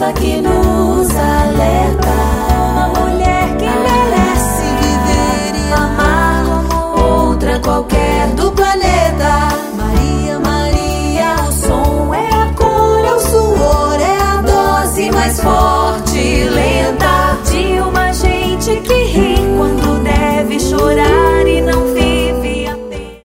força que nos alerta. Uma mulher que merece viver e amar como outra qualquer do planeta.